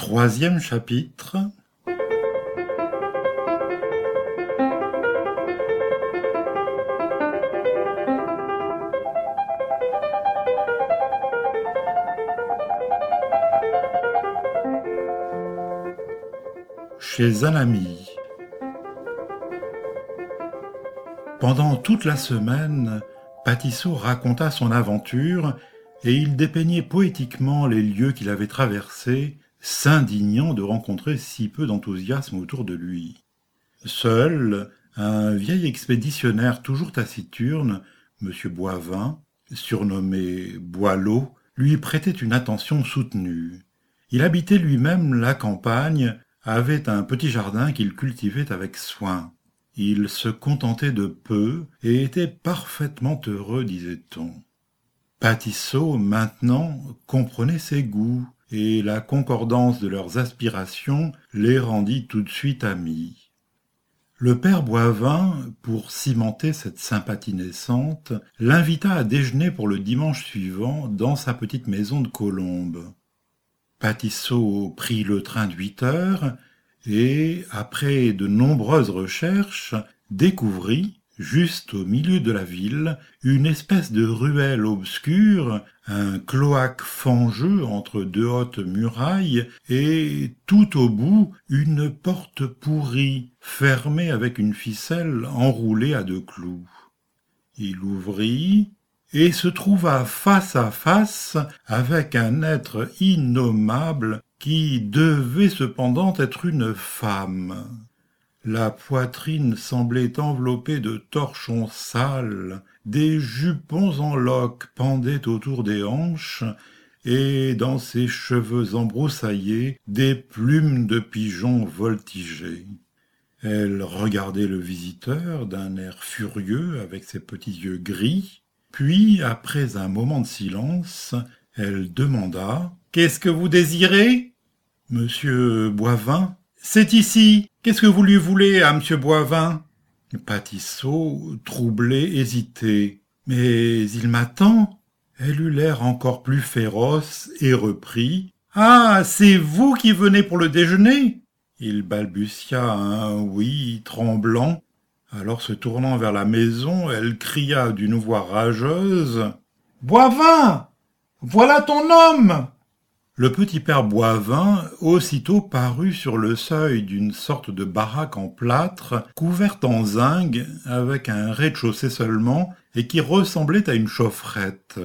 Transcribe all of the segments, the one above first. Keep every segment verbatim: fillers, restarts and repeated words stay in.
Troisième chapitre. Chez un ami. Pendant toute la semaine, Patisso raconta son aventure et il dépeignait poétiquement les lieux qu'il avait traversés, s'indignant de rencontrer si peu d'enthousiasme autour de lui. Seul, un vieil expéditionnaire toujours taciturne, M. Boivin, surnommé Boileau, lui prêtait une attention soutenue. Il habitait lui-même la campagne, avait un petit jardin qu'il cultivait avec soin. Il se contentait de peu et était parfaitement heureux, disait-on. Patisso, maintenant, comprenait ses goûts, et la concordance de leurs aspirations les rendit tout de suite amis. Le père Boivin, pour cimenter cette sympathie naissante, l'invita à déjeuner pour le dimanche suivant dans sa petite maison de Colombes. Patisso prit le train de huit heures et, après de nombreuses recherches, découvrit, juste au milieu de la ville, une espèce de ruelle obscure, un cloaque fangeux entre deux hautes murailles, et tout au bout, une porte pourrie, fermée avec une ficelle enroulée à deux clous. Il ouvrit et se trouva face à face avec un être innommable qui devait cependant être une femme. La poitrine semblait enveloppée de torchons sales, des jupons en loques pendaient autour des hanches, et dans ses cheveux embroussaillés, des plumes de pigeons voltigeaient. Elle regardait le visiteur d'un air furieux avec ses petits yeux gris, puis, après un moment de silence, elle demanda « Qu'est-ce que vous désirez ?» « Monsieur Boivin ?»« C'est ici. Qu'est-ce que vous lui voulez à Monsieur Boivin ?» Patisso, troublé, hésitait. « Mais il m'attend. » Elle eut l'air encore plus féroce et reprit. « Ah, c'est vous qui venez pour le déjeuner ?» Il balbutia un oui tremblant. Alors, se tournant vers la maison, elle cria d'une voix rageuse. « Boivin, voilà ton homme !» Le petit père Boivin aussitôt parut sur le seuil d'une sorte de baraque en plâtre, couverte en zinc, avec un rez-de-chaussée seulement, et qui ressemblait à une chaufferette.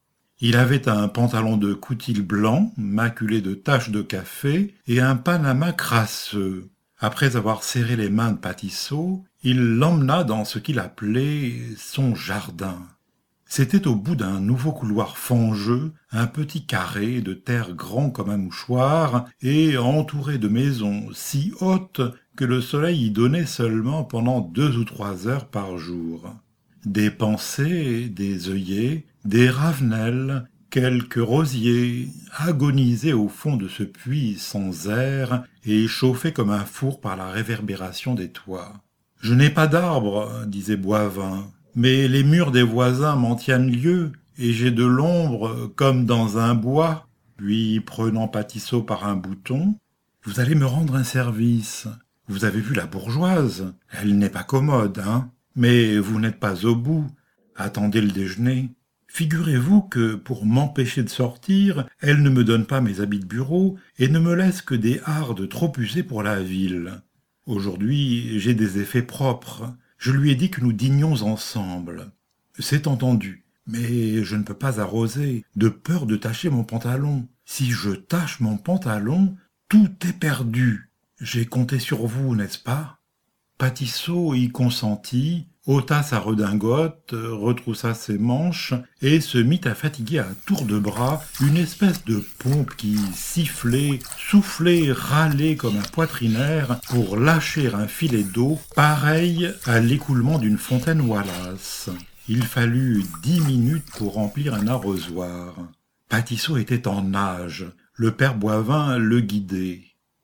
Il avait un pantalon de coutil blanc, maculé de taches de café, et un panama crasseux. Après avoir serré les mains de Patisso, il l'emmena dans ce qu'il appelait son jardin. C'était au bout d'un nouveau couloir fangeux, un petit carré de terre grand comme un mouchoir et entouré de maisons si hautes que le soleil y donnait seulement pendant deux ou trois heures par jour. Des pensées, des œillets, des ravenelles, quelques rosiers agonisaient au fond de ce puits sans air et chauffés comme un four par la réverbération des toits. « Je n'ai pas d'arbre, » disait Boivin. Mais les murs des voisins m'en tiennent lieu, et j'ai de l'ombre comme dans un bois. Puis, prenant Patisso par un bouton, « Vous allez me rendre un service. Vous avez vu la bourgeoise. Elle n'est pas commode, hein. Mais vous n'êtes pas au bout. Attendez le déjeuner. Figurez-vous que, pour m'empêcher de sortir, elle ne me donne pas mes habits de bureau et ne me laisse que des hardes trop usées pour la ville. Aujourd'hui, j'ai des effets propres. Je lui ai dit que nous dînions ensemble. C'est entendu, mais je ne peux pas arroser, de peur de tacher mon pantalon. Si je tache mon pantalon, tout est perdu. J'ai compté sur vous, n'est-ce pas ? Patisso y consentit, ôta sa redingote, retroussa ses manches et se mit à fatiguer à tour de bras une espèce de pompe qui sifflait, soufflait, râlait comme un poitrinaire pour lâcher un filet d'eau pareil à l'écoulement d'une fontaine Wallace. Il fallut dix minutes pour remplir un arrosoir. Patisso était en nage. Le père Boivin le guidait.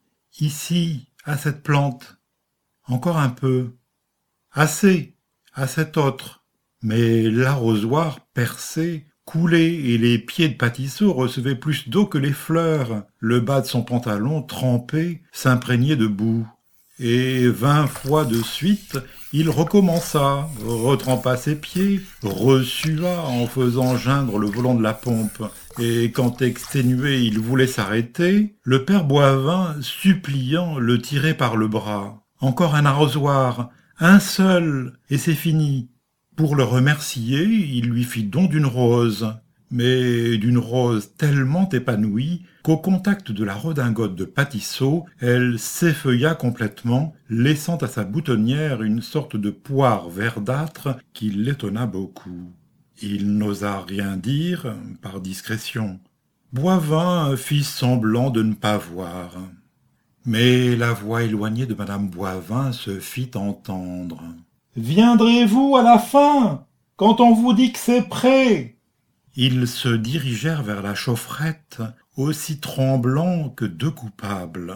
« Ici, à cette plante. Encore un peu. Assez. À cet autre. » Mais l'arrosoir perçait, coulait et les pieds de Patisseau recevaient plus d'eau que les fleurs. Le bas de son pantalon, trempé, s'imprégnait de boue. Et vingt fois de suite, il recommença, retrempa ses pieds, ressua en faisant geindre le volant de la pompe. Et quand exténué il voulait s'arrêter, le père Boivin, suppliant, le tirait par le bras. Encore un arrosoir, un seul, et c'est fini. Pour le remercier, il lui fit don d'une rose, mais d'une rose tellement épanouie qu'au contact de la redingote de Patisseau, elle s'effeuilla complètement, laissant à sa boutonnière une sorte de poire verdâtre qui l'étonna beaucoup. Il n'osa rien dire, par discrétion. Boivin fit semblant de ne pas voir. Mais la voix éloignée de madame Boivin se fit entendre. « Viendrez-vous à la fin, quand on vous dit que c'est prêt ?» Ils se dirigèrent vers la chaufferette, aussi tremblants que deux coupables.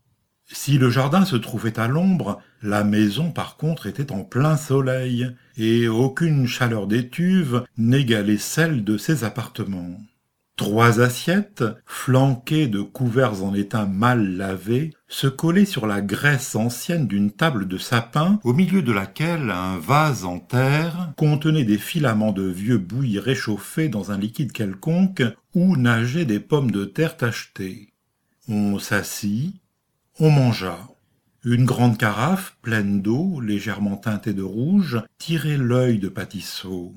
Si le jardin se trouvait à l'ombre, la maison par contre était en plein soleil, et aucune chaleur d'étuve n'égalait celle de ses appartements. Trois assiettes, flanquées de couverts en étain mal lavés, se collaient sur la graisse ancienne d'une table de sapin, au milieu de laquelle un vase en terre contenait des filaments de vieux bouillis réchauffés dans un liquide quelconque, où nageaient des pommes de terre tachetées. On s'assit, on mangea. Une grande carafe, pleine d'eau, légèrement teintée de rouge, tirait l'œil de Patisseau.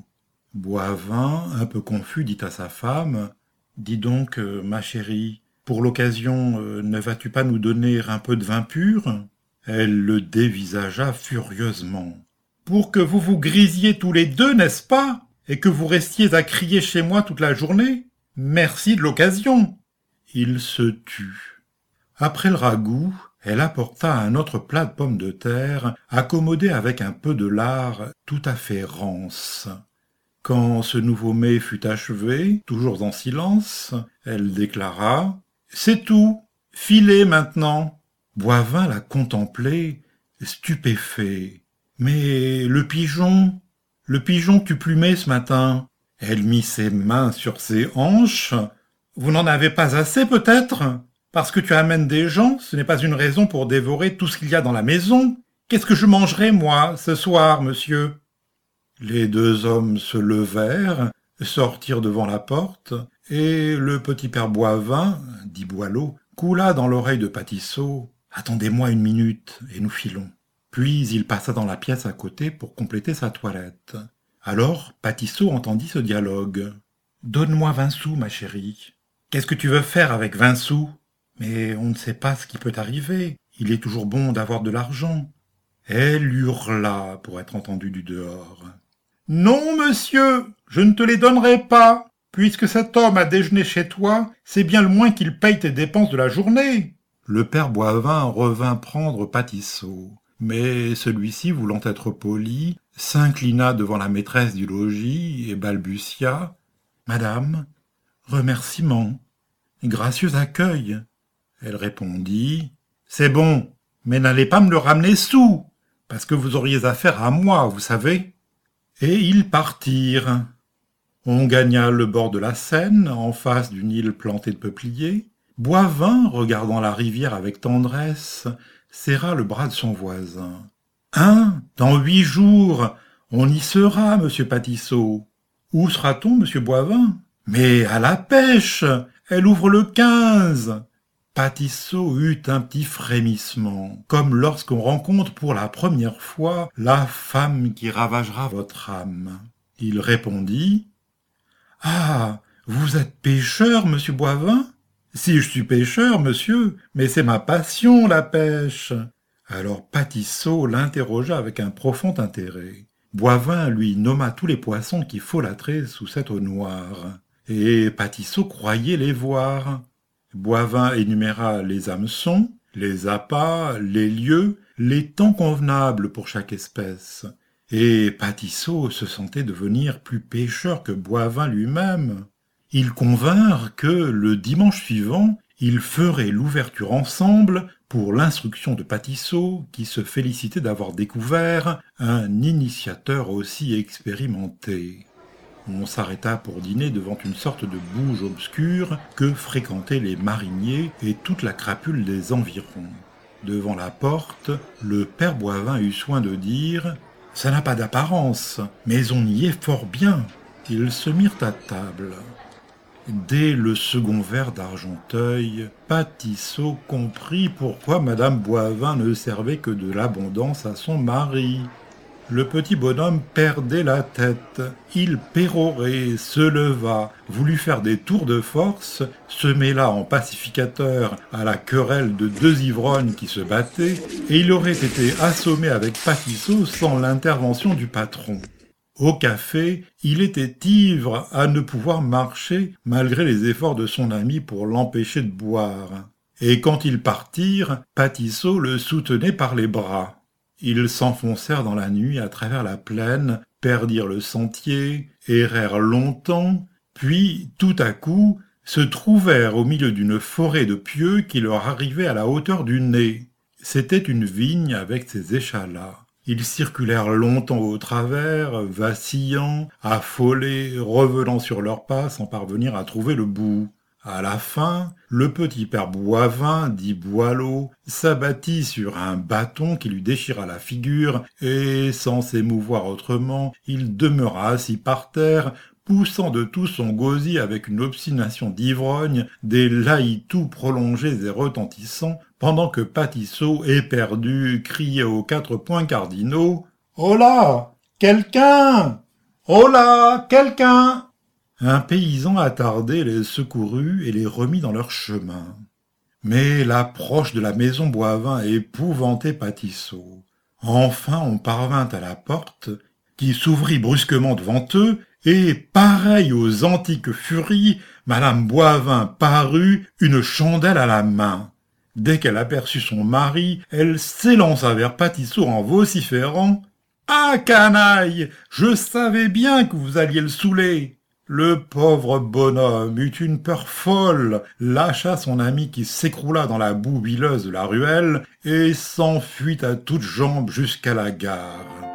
Boivin, un peu confus, dit à sa femme « Dis donc, euh, ma chérie, pour l'occasion, euh, ne vas-tu pas nous donner un peu de vin pur ?» Elle le dévisagea furieusement. « Pour que vous vous grisiez tous les deux, n'est-ce pas? Et que vous restiez à crier chez moi toute la journée? Merci de l'occasion !» Il se tut. Après le ragoût, elle apporta un autre plat de pommes de terre, accommodé avec un peu de lard tout à fait rance. Quand ce nouveau mets fut achevé, toujours en silence, elle déclara « C'est tout, filez maintenant !» Boivin la contemplait, stupéfait. « Mais le pigeon, le pigeon que tu plumais ce matin ?» Elle mit ses mains sur ses hanches. « Vous n'en avez pas assez peut-être ? Parce que tu amènes des gens, ce n'est pas une raison pour dévorer tout ce qu'il y a dans la maison. Qu'est-ce que je mangerai, moi, ce soir, monsieur ?» Les deux hommes se levèrent, sortirent devant la porte, et le petit père Boivin, dit Boileau, coula dans l'oreille de Patisseau « Attendez-moi une minute, et nous filons. » Puis il passa dans la pièce à côté pour compléter sa toilette. Alors Patisseau entendit ce dialogue. « Donne-moi vingt sous, ma chérie. »« Qu'est-ce que tu veux faire avec vingt sous ? » ?»« Mais on ne sait pas ce qui peut arriver. Il est toujours bon d'avoir de l'argent. » Elle hurla pour être entendue du dehors. « Non, monsieur, je ne te les donnerai pas. Puisque cet homme a déjeuné chez toi, c'est bien le moins qu'il paye tes dépenses de la journée. » Le père Boivin revint prendre Patisseau, mais celui-ci, voulant être poli, s'inclina devant la maîtresse du logis et balbutia « Madame, remerciements, gracieux accueil. » Elle répondit « C'est bon, mais n'allez pas me le ramener sous, parce que vous auriez affaire à moi, vous savez. » Et ils partirent. On gagna le bord de la Seine, en face d'une île plantée de peupliers. Boivin, regardant la rivière avec tendresse, serra le bras de son voisin. « Hein, dans huit jours, on y sera, monsieur Patisseau. »« Où sera-t-on, monsieur Boivin ?»« Mais à la pêche, elle ouvre le quinze. » Patisseau eut un petit frémissement, comme lorsqu'on rencontre pour la première fois la femme qui ravagera votre âme. Il répondit « Ah, vous êtes pêcheur, monsieur Boivin ? » ?»« Si je suis pêcheur, monsieur, mais c'est ma passion, la pêche. » Alors Patisseau l'interrogea avec un profond intérêt. Boivin lui nomma tous les poissons qui folâtraient sous cette eau noire, et Patisseau croyait les voir. Boivin énuméra les hameçons, les appâts, les lieux, les temps convenables pour chaque espèce. Et Patisseau se sentait devenir plus pêcheur que Boivin lui-même. Ils convinrent que, le dimanche suivant, ils feraient l'ouverture ensemble pour l'instruction de Patisseau, qui se félicitait d'avoir découvert un initiateur aussi expérimenté. On s'arrêta pour dîner devant une sorte de bouge obscure que fréquentaient les mariniers et toute la crapule des environs. Devant la porte, le père Boivin eut soin de dire « Ça n'a pas d'apparence, mais on y est fort bien ». Ils se mirent à table. Dès le second verre d'Argenteuil, Patisseau comprit pourquoi madame Boivin ne servait que de l'abondance à son mari. Le petit bonhomme perdait la tête. Il pérorait, se leva, voulut faire des tours de force, se mêla en pacificateur à la querelle de deux ivrognes qui se battaient, et il aurait été assommé avec Patisseau sans l'intervention du patron. Au café, il était ivre à ne pouvoir marcher malgré les efforts de son ami pour l'empêcher de boire. Et quand ils partirent, Patisseau le soutenait par les bras. Ils s'enfoncèrent dans la nuit à travers la plaine, perdirent le sentier, errèrent longtemps, puis, tout à coup, se trouvèrent au milieu d'une forêt de pieux qui leur arrivait à la hauteur du nez. C'était une vigne avec ses échalas. Ils circulèrent longtemps au travers, vacillant, affolés, revenant sur leurs pas sans parvenir à trouver le bout. À la fin, le petit père Boivin, dit Boileau, s'abattit sur un bâton qui lui déchira la figure, et, sans s'émouvoir autrement, il demeura assis par terre, poussant de tout son gosier avec une obstination d'ivrogne des laïtous prolongés et retentissants, pendant que Patisseau, éperdu, criait aux quatre points cardinaux « Holà, quelqu'un! Holà, quelqu'un !» Un paysan attardé les secourut et les remit dans leur chemin. Mais l'approche de la maison Boivin épouvantait Patisseau. Enfin on parvint à la porte, qui s'ouvrit brusquement devant eux, et, pareil aux antiques furies, madame Boivin parut, une chandelle à la main. Dès qu'elle aperçut son mari, elle s'élança vers Patisseau en vociférant « Ah, canaille, je savais bien que vous alliez le saouler !» Le pauvre bonhomme eut une peur folle, lâcha son ami qui s'écroula dans la boue huileuse de la ruelle et s'enfuit à toutes jambes jusqu'à la gare.